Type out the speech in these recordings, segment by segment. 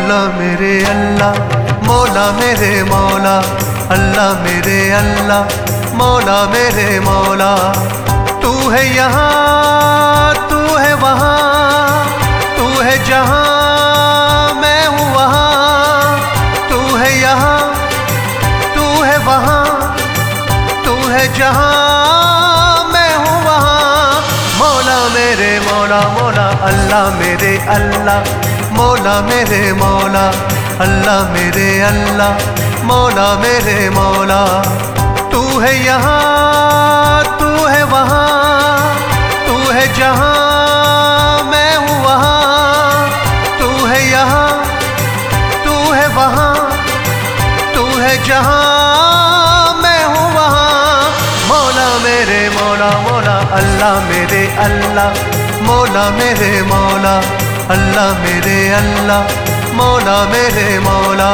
मौला मेरे अल्लाह, मौला मेरे मौला, अल्लाह मेरे अल्लाह, मौला मेरे मौला। तू है यहाँ, तू है वहाँ, तू है जहाँ मैं हूँ वहाँ। तू है यहाँ, तू है वहाँ, तू है जहाँ मैं हूँ वहाँ। मौला मेरे मौला, मौला अल्लाह मेरे अल्लाह, मौला मेरे मौला, अल्लाह मेरे अल्लाह, मौला मेरे मौला। तू है यहाँ, तू है वहाँ, तू है जहाँ मैं हूँ वहाँ। तू है यहाँ, तू है वहाँ, तू है जहाँ मैं हूँ वहाँ। मौला मेरे मौला, मौला अल्लाह मेरे अल्लाह, मौला मेरे मौला, अल्लाह मेरे अल्लाह, मौला मेरे मौला।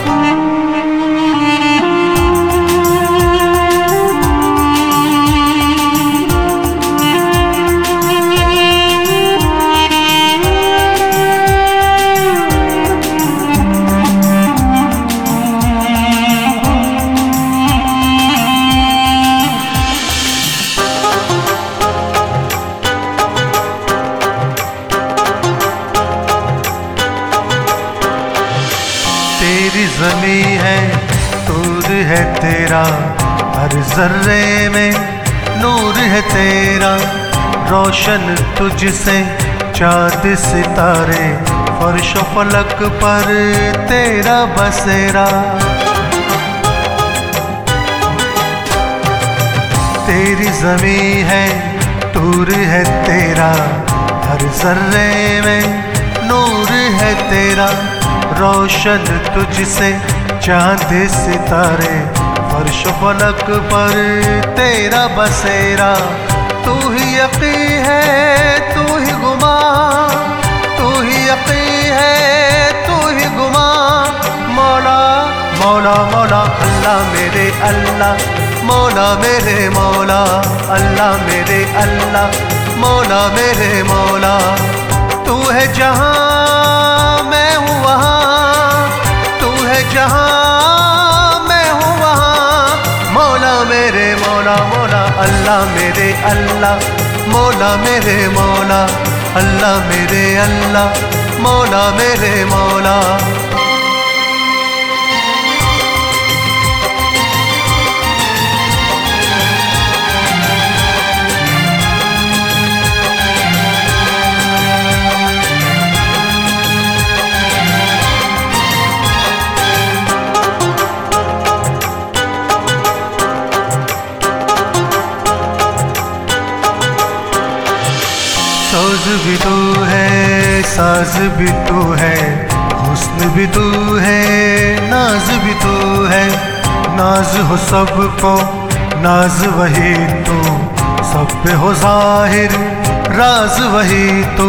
तेरी ज़मीं है, नूर है तेरा, हर ज़र्रे में नूर है तेरा। रोशन तुझसे चाँद सितारे, फर्श फलक पर तेरा बसेरा। तेरी ज़मीं है, नूर है तेरा, हर ज़र्रे में नूर है तेरा। रोशन तुझसे चाँद सितारे, फर्श फलक पर तेरा बसेरा। तू ही यक़ी है, तू ही गुमा, तू ही यक़ी है, तू ही गुमा। मौला मौला मौला अल्लाह मेरे अल्लाह, मौला मेरे मौला, अल्लाह मेरे अल्लाह, मौला मेरे मौला। तू है जहाँ मैं हूँ वहाँ, तू है जहाँ मैं हूँ वहाँ। मौला मेरे मौला, मौला अल्लाह मेरे अल्लाह, मौला मेरे मौला, अल्लाह मेरे अल्लाह, मौला मेरे मौला। सोज़ भी तू है, साज़ भी तू है, हुस्न भी तू है, नाज भी तू है। नाज हो सबको, नाज वही तू, सब पे हो ज़ाहिर, राज वही तू।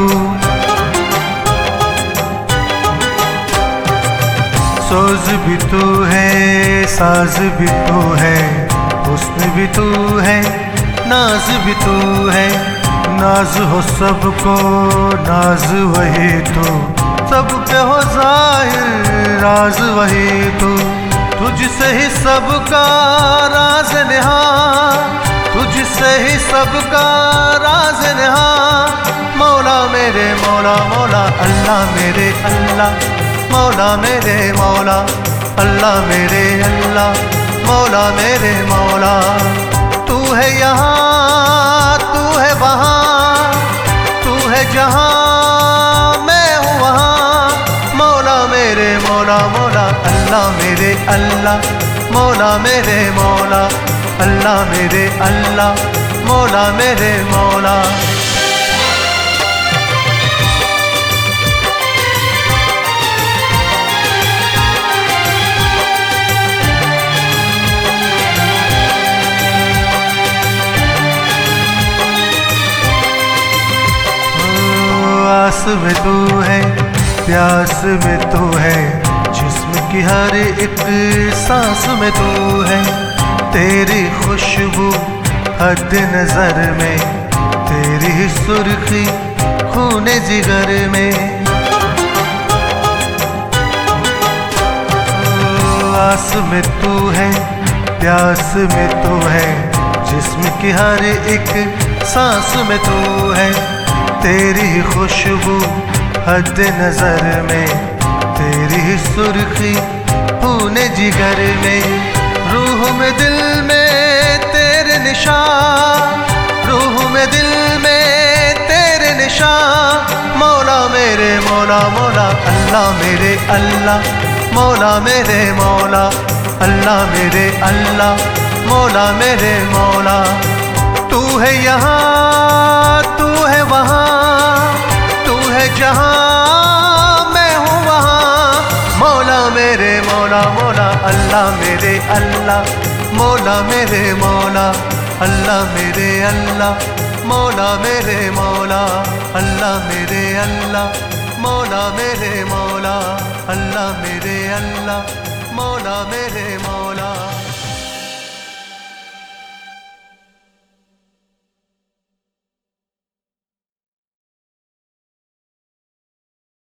सोज़ भी तू है, साज़ भी तू है, हुस्न भी तू है, नाज भी तू है। नाज हो सबको, नाज वही तू, सब पे हो ज़ाहिर, राज वही तू। तुझसे ही सबका राज निहा, तुझसे ही सबका राज निहा। मौला मेरे मौला, मौला अल्लाह मेरे अल्लाह, मौला मेरे मौला, अल्लाह मेरे अल्लाह, मौला मेरे मौला। तू है यहाँ, तू है वहाँ, तू है जहाँ मैं हूँ वहाँ। मौला मेरे मौला, मौला अल्लाह मेरे अल्लाह, मौला मेरे मौला, अल्लाह मेरे अल्लाह, मौला मेरे मौला। आस में तू है, प्यास में तू है, जिस्म की हर एक सांस में तू है। तेरी खुशबू हद नजर में, तेरी सुर्खी खून जिगर में। आस में तू है, प्यास में तू है, जिस्म की हर एक सांस में तू है। तेरी ही खुशबू हद नजर में, तेरी ही सुर्खी खूने जिगर में, रूह में दिल में तेरे निशान, रूह में दिल में तेरे निशान। मौला मेरे मौला मौला अल्लाह मेरे अल्लाह, मौला मेरे मौला अल्लाह मेरे अल्लाह, मौला मेरे मौला। तू है यहाँ तू है वहाँ, तू है जहाँ मैं हूँ वहाँ। मौला मेरे मौला मौला अल्लाह मेरे अल्लाह, मौला मेरे मौला अल्लाह मेरे अल्लाह, मौला मेरे मौला अल्लाह मेरे अल्लाह, मौला मेरे मौला अल्लाह मेरे अल्लाह, मौला मेरे मौला।